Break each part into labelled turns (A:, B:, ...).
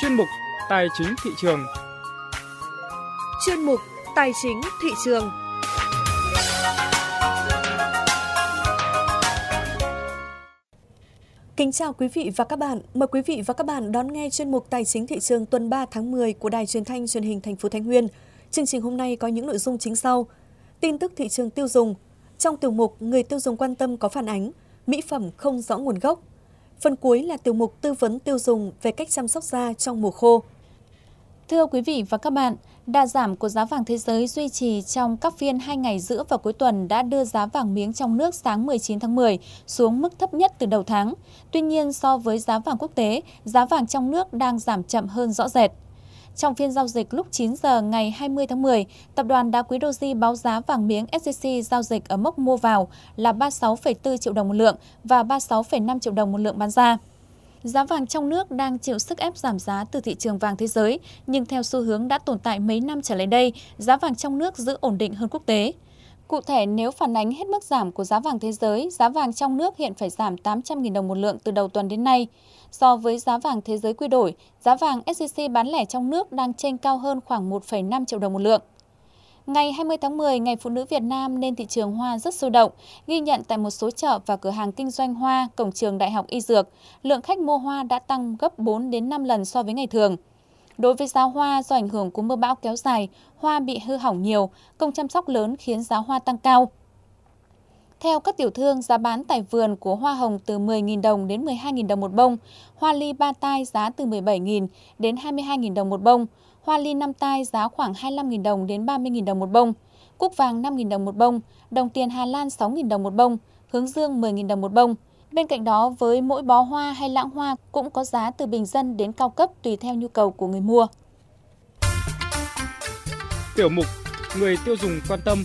A: chuyên mục Tài chính thị trường.
B: Chuyên mục Tài chính thị trường. Kính chào quý vị và các bạn. Mời quý vị và các bạn đón nghe chuyên mục Tài chính thị trường tuần 3 tháng 10 của Đài Truyền thanh Truyền hình thành phố Thái Nguyên. Chương trình hôm nay có những nội dung chính sau: tin tức thị trường tiêu dùng, trong tiểu mục người tiêu dùng quan tâm có phản ánh, mỹ phẩm không rõ nguồn gốc. Phần cuối là tiểu mục tư vấn tiêu dùng về cách chăm sóc da trong mùa khô.
C: Thưa quý vị và các bạn, đà giảm của giá vàng thế giới duy trì trong các phiên 2 ngày giữa và cuối tuần đã đưa giá vàng miếng trong nước sáng 19 tháng 10 xuống mức thấp nhất từ đầu tháng. Tuy nhiên, so với giá vàng quốc tế, giá vàng trong nước đang giảm chậm hơn rõ rệt. Trong phiên giao dịch lúc 9 giờ ngày 20 tháng 10, Tập đoàn Đá quý Doji báo giá vàng miếng SJC giao dịch ở mốc mua vào là 36,4 triệu đồng một lượng và 36,5 triệu đồng một lượng bán ra. Giá vàng trong nước đang chịu sức ép giảm giá từ thị trường vàng thế giới, nhưng theo xu hướng đã tồn tại mấy năm trở lại đây, giá vàng trong nước giữ ổn định hơn quốc tế. Cụ thể, nếu phản ánh hết mức giảm của giá vàng thế giới, giá vàng trong nước hiện phải giảm 800.000 đồng một lượng từ đầu tuần đến nay. So với giá vàng thế giới quy đổi, giá vàng SJC bán lẻ trong nước đang chênh cao hơn khoảng 1,5 triệu đồng một lượng. Ngày 20 tháng 10, Ngày Phụ nữ Việt Nam nên thị trường hoa rất sôi động, ghi nhận tại một số chợ và cửa hàng kinh doanh hoa, cổng trường Đại học Y Dược, lượng khách mua hoa đã tăng gấp 4 đến 5 lần so với ngày thường. Đối với giá hoa, do ảnh hưởng của mưa bão kéo dài, hoa bị hư hỏng nhiều, công chăm sóc lớn khiến giá hoa tăng cao. Theo các tiểu thương, giá bán tại vườn của hoa hồng từ 10.000 đồng đến 12.000 đồng một bông, hoa ly 3 tai giá từ 17.000 đến 22.000 đồng một bông, hoa ly 5 tai giá khoảng 25.000 đồng đến 30.000 đồng một bông, cúc vàng 5.000 đồng một bông, đồng tiền Hà Lan 6.000 đồng một bông, hướng dương 10.000 đồng một bông. Bên cạnh đó, với mỗi bó hoa hay lẵng hoa cũng có giá từ bình dân đến cao cấp tùy theo nhu cầu của người mua.
A: Tiểu mục người tiêu dùng quan tâm.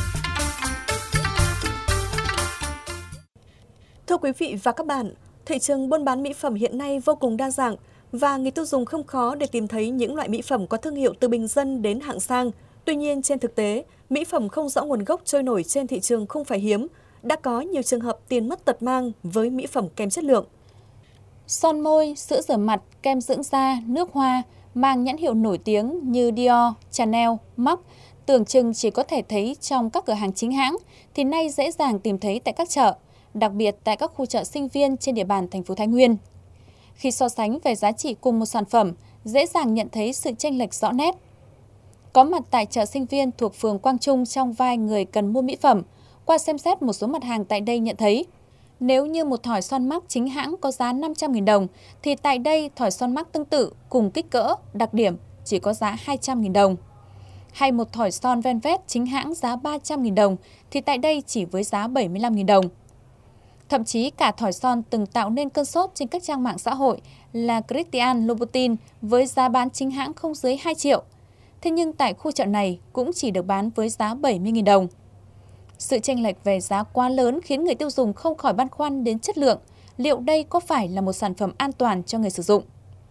B: Thưa quý vị và các bạn, thị trường buôn bán mỹ phẩm hiện nay vô cùng đa dạng và người tiêu dùng không khó để tìm thấy những loại mỹ phẩm có thương hiệu từ bình dân đến hạng sang. Tuy nhiên, trên thực tế, mỹ phẩm không rõ nguồn gốc trôi nổi trên thị trường không phải hiếm. Đã có nhiều trường hợp tiền mất tật mang với mỹ phẩm kém chất lượng.
C: Son môi, sữa rửa mặt, kem dưỡng da, nước hoa mang nhãn hiệu nổi tiếng như Dior, Chanel, MAC tưởng chừng chỉ có thể thấy trong các cửa hàng chính hãng thì nay dễ dàng tìm thấy tại các chợ, đặc biệt tại các khu chợ sinh viên trên địa bàn thành phố Thái Nguyên. Khi so sánh về giá trị cùng một sản phẩm, dễ dàng nhận thấy sự chênh lệch rõ nét. Có mặt tại chợ sinh viên thuộc phường Quang Trung trong vai người cần mua mỹ phẩm, qua xem xét một số mặt hàng tại đây nhận thấy, nếu như một thỏi son MAC chính hãng có giá 500.000 đồng, thì tại đây thỏi son MAC tương tự cùng kích cỡ, đặc điểm chỉ có giá 200.000 đồng. Hay một thỏi son Velvet chính hãng giá 300.000 đồng, thì tại đây chỉ với giá 75.000 đồng. Thậm chí cả thỏi son từng tạo nên cơn sốt trên các trang mạng xã hội là Christian Louboutin với giá bán chính hãng không dưới 2 triệu. Thế nhưng tại khu chợ này cũng chỉ được bán với giá 70.000 đồng. Sự chênh lệch về giá quá lớn khiến người tiêu dùng không khỏi băn khoăn đến chất lượng, liệu đây có phải là một sản phẩm an toàn cho người sử dụng.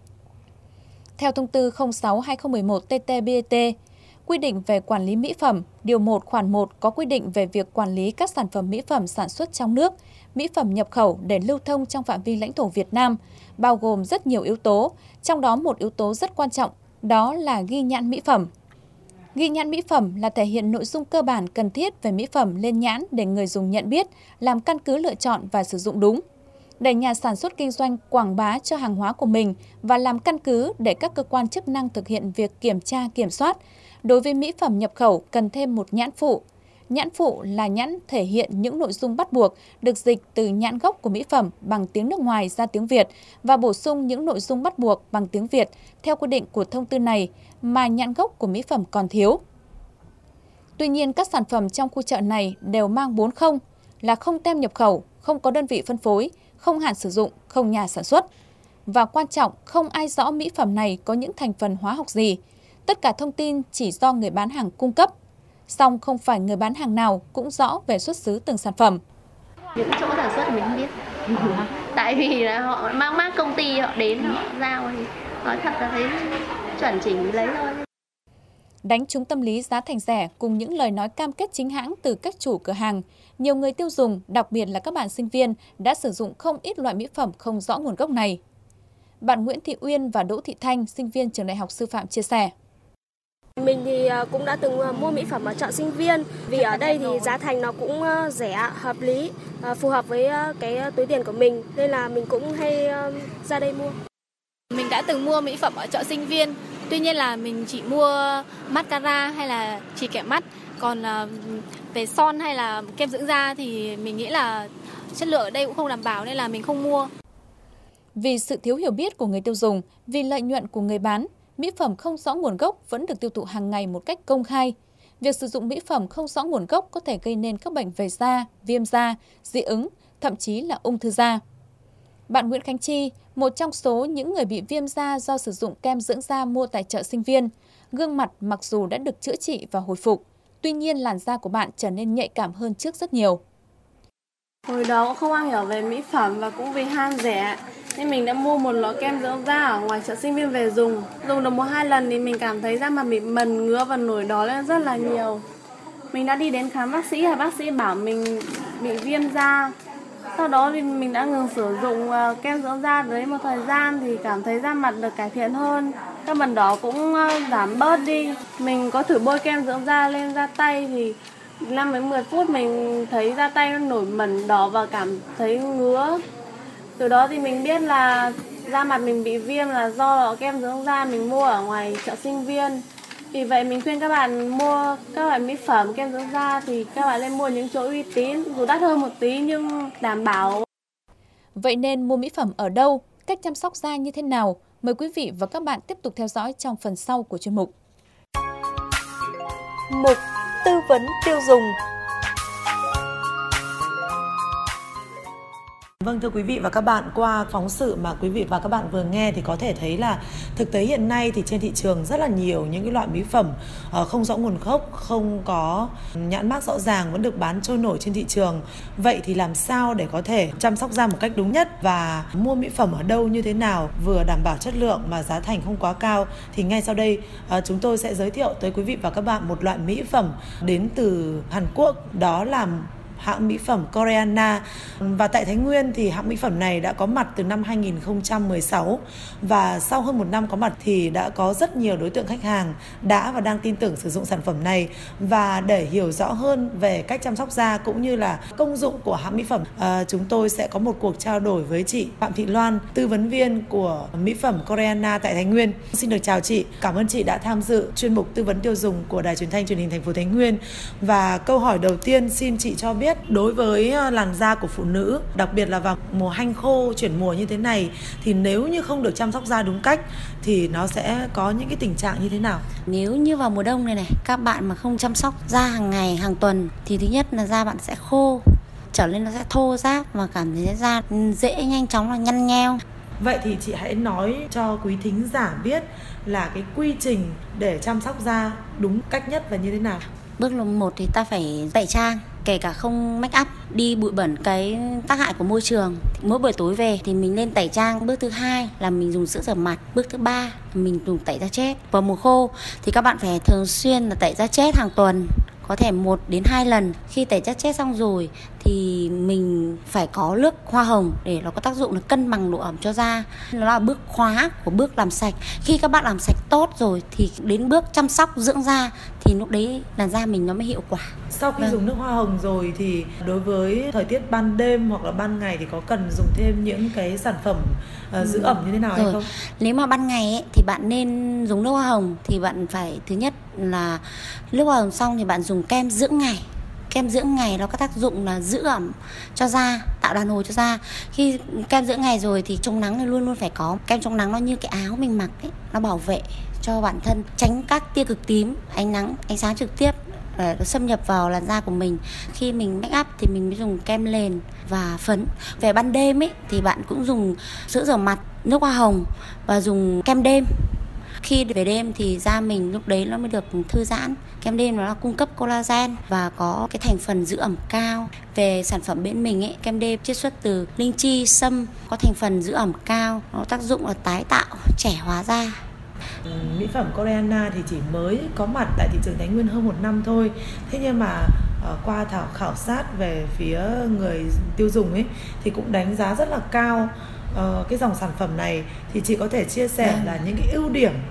C: Theo thông tư 06/2011/TT-BT, quy định về quản lý mỹ phẩm, điều 1 khoản 1 có quy định về việc quản lý các sản phẩm mỹ phẩm sản xuất trong nước, mỹ phẩm nhập khẩu để lưu thông trong phạm vi lãnh thổ Việt Nam, bao gồm rất nhiều yếu tố, trong đó một yếu tố rất quan trọng, đó là ghi nhãn mỹ phẩm. Ghi nhãn mỹ phẩm là thể hiện nội dung cơ bản cần thiết về mỹ phẩm lên nhãn để người dùng nhận biết, làm căn cứ lựa chọn và sử dụng đúng. Để nhà sản xuất kinh doanh quảng bá cho hàng hóa của mình và làm căn cứ để các cơ quan chức năng thực hiện việc kiểm tra, kiểm soát. Đối với mỹ phẩm nhập khẩu cần thêm một nhãn phụ. Nhãn phụ là nhãn thể hiện những nội dung bắt buộc được dịch từ nhãn gốc của mỹ phẩm bằng tiếng nước ngoài ra tiếng Việt và bổ sung những nội dung bắt buộc bằng tiếng Việt theo quy định của thông tư này mà nhãn gốc của mỹ phẩm còn thiếu. Tuy nhiên, các sản phẩm trong khu chợ này đều mang 4 không, là không tem nhập khẩu, không có đơn vị phân phối, không hạn sử dụng, không nhà sản xuất. Và quan trọng, không ai rõ mỹ phẩm này có những thành phần hóa học gì. Tất cả thông tin chỉ do người bán hàng cung cấp. Song không phải người bán hàng nào cũng rõ về xuất xứ từng sản phẩm.
D: Những chỗ sản xuất mình không biết. Tại vì là họ mang mác công ty họ đến họ giao thì nói thật là thấy chuẩn chỉnh lấy thôi.
C: Đánh trúng tâm lý giá thành rẻ cùng những lời nói cam kết chính hãng từ các chủ cửa hàng, nhiều người tiêu dùng, đặc biệt là các bạn sinh viên, đã sử dụng không ít loại mỹ phẩm không rõ nguồn gốc này. Bạn Nguyễn Thị Uyên và Đỗ Thị Thanh, sinh viên trường Đại học Sư phạm chia sẻ.
E: Mình thì cũng đã từng mua mỹ phẩm ở chợ Sinh Viên, vì ở đây thì giá thành nó cũng rẻ, hợp lý, phù hợp với cái túi tiền của mình, nên là mình cũng hay ra đây mua.
F: Mình đã từng mua mỹ phẩm ở chợ Sinh Viên, tuy nhiên là mình chỉ mua mascara hay là chì kẻ mắt, còn về son hay là kem dưỡng da thì mình nghĩ là chất lượng ở đây cũng không đảm bảo nên là mình không mua.
C: Vì sự thiếu hiểu biết của người tiêu dùng, vì lợi nhuận của người bán, mỹ phẩm không rõ nguồn gốc vẫn được tiêu thụ hàng ngày một cách công khai. Việc sử dụng mỹ phẩm không rõ nguồn gốc có thể gây nên các bệnh về da, viêm da, dị ứng, thậm chí là ung thư da. Bạn Nguyễn Khánh Chi, một trong số những người bị viêm da do sử dụng kem dưỡng da mua tại chợ Sinh Viên, gương mặt mặc dù đã được chữa trị và hồi phục, tuy nhiên làn da của bạn trở nên nhạy cảm hơn trước rất nhiều.
G: Hồi đó cũng không am hiểu về mỹ phẩm và cũng vì ham rẻ nên mình đã mua một lọ kem dưỡng da ở ngoài chợ Sinh Viên về dùng. Dùng được 1-2 lần thì mình cảm thấy da mặt bị mẩn ngứa và nổi đỏ lên rất là nhiều. Mình đã đi đến khám bác sĩ và bác sĩ bảo mình bị viêm da. Sau đó thì mình đã ngừng sử dụng kem dưỡng da đấy một thời gian thì cảm thấy da mặt được cải thiện hơn. Các mẩn đỏ cũng giảm bớt đi. Mình có thử bôi kem dưỡng da lên da tay thì 5-10 phút mình thấy da tay nó nổi mẩn đỏ và cảm thấy ngứa. Từ đó thì mình biết là da mặt mình bị viêm là do kem dưỡng da mình mua ở ngoài chợ Sinh Viên. Vì vậy mình khuyên các bạn mua các loại mỹ phẩm kem dưỡng da thì các bạn nên mua những chỗ uy tín, dù đắt hơn một tí nhưng đảm bảo.
C: Vậy nên mua mỹ phẩm ở đâu, cách chăm sóc da như thế nào? Mời quý vị và các bạn tiếp tục theo dõi trong phần sau của chuyên mục.
B: Mục tư vấn tiêu dùng.
H: Vâng, thưa quý vị và các bạn, qua phóng sự mà quý vị và các bạn vừa nghe thì có thể thấy là thực tế hiện nay thì trên thị trường rất là nhiều những cái loại mỹ phẩm không rõ nguồn gốc, không có nhãn mác rõ ràng vẫn được bán trôi nổi trên thị trường. Vậy thì làm sao để có thể chăm sóc da một cách đúng nhất và mua mỹ phẩm ở đâu như thế nào vừa đảm bảo chất lượng mà giá thành không quá cao? Thì ngay sau đây chúng tôi sẽ giới thiệu tới quý vị và các bạn một loại mỹ phẩm đến từ Hàn Quốc, đó là hãng mỹ phẩm Koreana. Và tại Thái Nguyên thì hãng mỹ phẩm này đã có mặt từ năm 2016 và sau hơn 1 năm có mặt thì đã có rất nhiều đối tượng khách hàng đã và đang tin tưởng sử dụng sản phẩm này. Và để hiểu rõ hơn về cách chăm sóc da cũng như là công dụng của hãng mỹ phẩm, chúng tôi sẽ có một cuộc trao đổi với chị Phạm Thị Loan, tư vấn viên của mỹ phẩm Koreana tại Thái Nguyên. Xin được chào chị, cảm ơn chị đã tham dự chuyên mục tư vấn tiêu dùng của Đài Truyền thanh Truyền hình thành phố Thái Nguyên. Và câu hỏi đầu tiên xin chị cho biết, đối với làn da của phụ nữ, đặc biệt là vào mùa hanh khô chuyển mùa như thế này, thì nếu như không được chăm sóc da đúng cách thì nó sẽ có những cái tình trạng như thế nào?
I: Nếu như vào mùa đông này, các bạn mà không chăm sóc da hàng ngày, hàng tuần thì thứ nhất là da bạn sẽ khô, trở lên nó sẽ thô ráp và cảm thấy da dễ nhanh chóng là nhăn nheo.
H: Vậy thì chị hãy nói cho quý thính giả biết là cái quy trình để chăm sóc da đúng cách nhất là như thế nào?
I: Bước 1 thì ta phải tẩy trang, kể cả không make up, đi bụi bẩn cái tác hại của môi trường. Mỗi buổi tối về thì mình lên tẩy trang. Bước thứ 2 là mình dùng sữa rửa mặt. Bước thứ 3 mình dùng tẩy da chết. Vào mùa khô thì các bạn phải thường xuyên là tẩy da chết hàng tuần, có thể 1 đến 2 lần. Khi tẩy da chết xong rồi thì mình phải có nước hoa hồng để nó có tác dụng là cân bằng độ ẩm cho da. Nó là bước khóa của bước làm sạch. Khi các bạn làm sạch tốt rồi thì đến bước chăm sóc dưỡng da thì lúc đấy làn da mình nó mới hiệu quả.
H: Sau khi dùng nước hoa hồng rồi thì đối với thời tiết ban đêm hoặc là ban ngày thì có cần dùng thêm những cái sản phẩm giữ ẩm như thế nào hay không?
I: Nếu mà ban ngày ấy, thì bạn nên dùng nước hoa hồng thì bạn phải, thứ nhất là nước hoa hồng xong thì bạn dùng kem dưỡng ngày. Kem dưỡng ngày nó có tác dụng là giữ ẩm cho da, tạo đàn hồi cho da. Khi kem dưỡng ngày rồi thì chống nắng thì luôn luôn phải có. Kem chống nắng nó như cái áo mình mặc ấy, nó bảo vệ cho bản thân, tránh các tia cực tím, ánh nắng, ánh sáng trực tiếp để nó xâm nhập vào làn da của mình. Khi mình make up thì mình mới dùng kem nền và phấn. Về ban đêm ấy thì bạn cũng dùng sữa rửa mặt, nước hoa hồng và dùng kem đêm. Khi về đêm thì da mình lúc đấy nó mới được thư giãn. Kem đêm nó là cung cấp collagen và có cái thành phần giữ ẩm cao. Về sản phẩm bên mình ấy, kem đêm chiết xuất từ linh chi, sâm, có thành phần giữ ẩm cao, nó tác dụng là tái tạo, trẻ hóa da.
H: Mỹ phẩm Koreana thì chỉ mới có mặt tại thị trường Thái Nguyên hơn 1 năm thôi. Thế nhưng mà qua khảo sát về phía người tiêu dùng ấy thì cũng đánh giá rất là cao cái dòng sản phẩm này thì chị có thể chia sẻ là những cái ưu điểm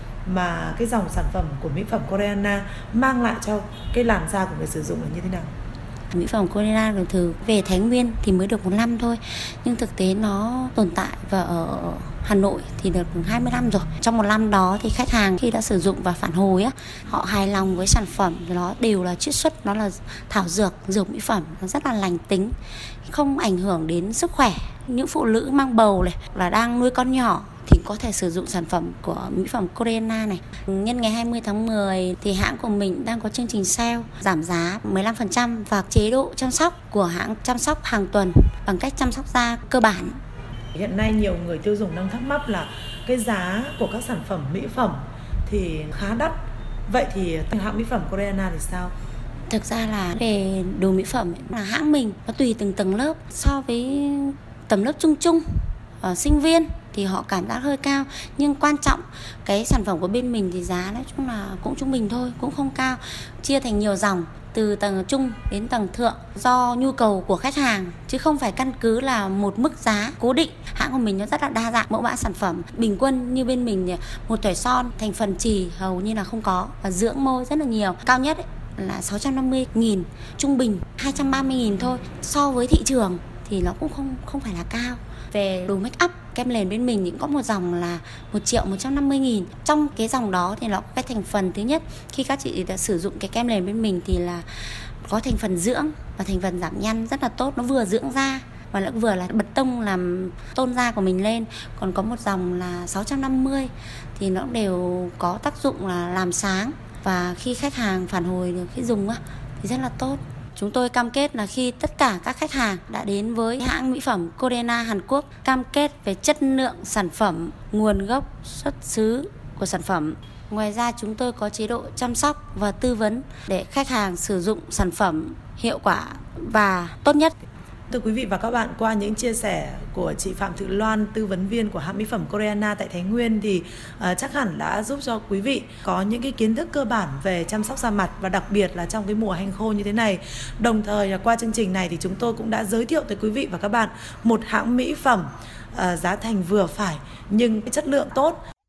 H: mà cái dòng sản phẩm của mỹ phẩm Koreana mang lại cho cái làn da của người sử dụng là như thế nào?
I: Mỹ phẩm Koreana từ về Thái Nguyên thì mới được 1 năm thôi, nhưng thực tế nó tồn tại và ở Hà Nội thì được 20 năm rồi. Trong 1 năm đó thì khách hàng khi đã sử dụng và phản hồi á, họ hài lòng với sản phẩm, nó đều là chiết xuất, nó là thảo dược, dược mỹ phẩm, nó rất là lành tính, không ảnh hưởng đến sức khỏe. Những phụ nữ mang bầu này, là đang nuôi con nhỏ thì có thể sử dụng sản phẩm của mỹ phẩm Koreana này. Nhân ngày 20 tháng 10 thì hãng của mình đang có chương trình sale giảm giá 15% và chế độ chăm sóc của hãng chăm sóc hàng tuần bằng cách chăm sóc da cơ bản.
H: Hiện nay nhiều người tiêu dùng đang thắc mắc là cái giá của các sản phẩm mỹ phẩm thì khá đắt. Vậy thì hãng mỹ phẩm Koreana thì sao?
I: Thực ra là về đồ mỹ phẩm ấy, là hãng mình nó tùy từng tầng lớp. So với tầm lớp trung sinh viên thì họ cảm giác hơi cao, nhưng quan trọng cái sản phẩm của bên mình thì giá nói chung là cũng trung bình thôi, cũng không cao, chia thành nhiều dòng từ tầng trung đến tầng thượng do nhu cầu của khách hàng, chứ không phải căn cứ là một mức giá cố định. Hãng của mình nó rất là đa dạng mẫu mã sản phẩm. Bình quân như bên mình một thỏi son thành phần chì hầu như là không có, và dưỡng môi rất là nhiều. Cao nhất ấy là 650.000, trung bình 230.000 thôi. So với thị trường thì nó cũng không phải là cao. Về đồ make up, kem nền bên mình thì có một dòng là 1.150.000. Trong cái dòng đó thì nó có cái thành phần, thứ nhất khi các chị đã sử dụng cái kem nền bên mình thì là có thành phần dưỡng và thành phần giảm nhăn rất là tốt, nó vừa dưỡng da và nó vừa là bật tông làm tôn da của mình lên. Còn có một dòng là 650 thì nó đều có tác dụng là làm sáng, và khi khách hàng phản hồi được khi dùng thì rất là tốt. Chúng tôi cam kết là khi tất cả các khách hàng đã đến với hãng mỹ phẩm Koreana Hàn Quốc, cam kết về chất lượng sản phẩm, nguồn gốc, xuất xứ của sản phẩm. Ngoài ra chúng tôi có chế độ chăm sóc và tư vấn để khách hàng sử dụng sản phẩm hiệu quả và tốt nhất.
H: Thưa quý vị và các bạn, qua những chia sẻ của chị Phạm Thị Loan, tư vấn viên của hãng mỹ phẩm Koreana tại Thái Nguyên thì chắc hẳn đã giúp cho quý vị có những cái kiến thức cơ bản về chăm sóc da mặt, và đặc biệt là trong cái mùa hanh khô như thế này. Đồng thời là qua chương trình này thì chúng tôi cũng đã giới thiệu tới quý vị và các bạn một hãng mỹ phẩm giá thành vừa phải nhưng chất lượng tốt.